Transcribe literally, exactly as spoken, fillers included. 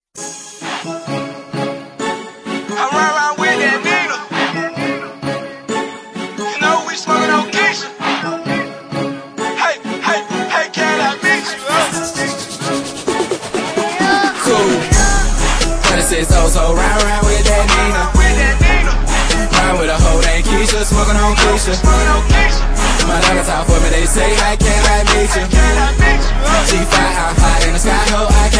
I run around with that Nina. You know we smoking on Keisha. Hey, hey, hey, can I meet you? Huh? Cool. twenty-six oh, so round round with that Nina. Ride with a hoe named Keisha, smoking on Keisha. My nuggets out for me, they say, I can't I meet you. She fly out high in the sky, ho, I can't